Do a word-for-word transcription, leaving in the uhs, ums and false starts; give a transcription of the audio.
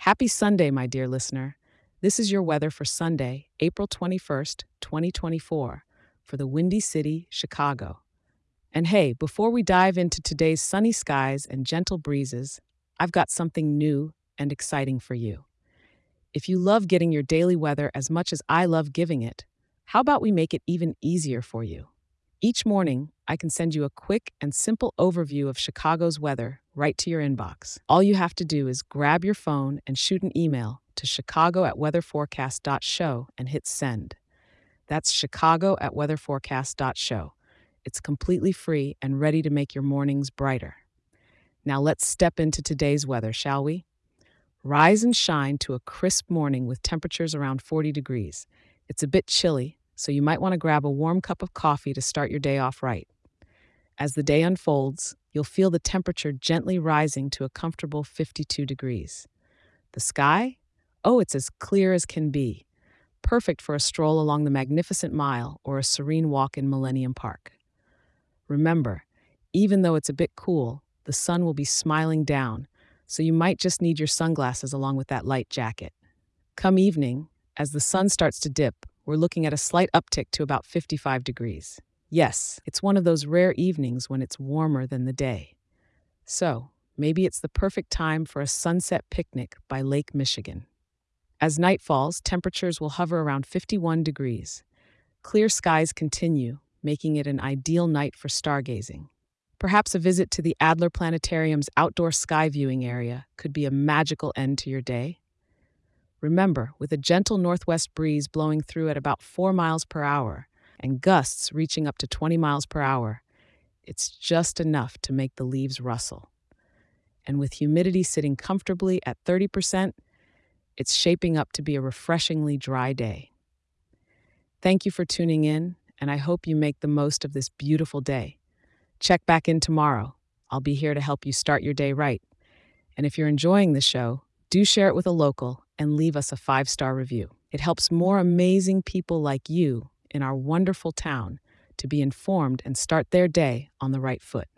Happy Sunday, my dear listener. This is your weather for Sunday, April twenty-first, twenty twenty-four, for the Windy City, Chicago. And hey, before we dive into today's sunny skies and gentle breezes, I've got something new and exciting for you. If you love getting your daily weather as much as I love giving it, how about we make it even easier for you? Each morning, I can send you a quick and simple overview of Chicago's weather right to your inbox. All you have to do is grab your phone and shoot an email to chicago at weatherforecast dot show and hit send. That's chicago at weatherforecast dot show. It's completely free and ready to make your mornings brighter. Now let's step into today's weather, shall we? Rise and shine to a crisp morning with temperatures around forty degrees. It's a bit chilly, so you might want to grab a warm cup of coffee to start your day off right. As the day unfolds, you'll feel the temperature gently rising to a comfortable fifty-two degrees. The sky? Oh, it's as clear as can be, perfect for a stroll along the Magnificent Mile or a serene walk in Millennium Park. Remember, even though it's a bit cool, the sun will be smiling down, so you might just need your sunglasses along with that light jacket. Come evening, as the sun starts to dip, we're looking at a slight uptick to about fifty-five degrees. Yes, it's one of those rare evenings when it's warmer than the day. So, maybe it's the perfect time for a sunset picnic by Lake Michigan. As night falls, temperatures will hover around fifty-one degrees. Clear skies continue, making it an ideal night for stargazing. Perhaps a visit to the Adler Planetarium's outdoor sky viewing area could be a magical end to your day. Remember, with a gentle northwest breeze blowing through at about four miles per hour and gusts reaching up to twenty miles per hour, it's just enough to make the leaves rustle. And with humidity sitting comfortably at thirty percent, it's shaping up to be a refreshingly dry day. Thank you for tuning in, and I hope you make the most of this beautiful day. Check back in tomorrow. I'll be here to help you start your day right. And if you're enjoying the show, do share it with a local and leave us a five-star review. It helps more amazing people like you in our wonderful town to be informed and start their day on the right foot.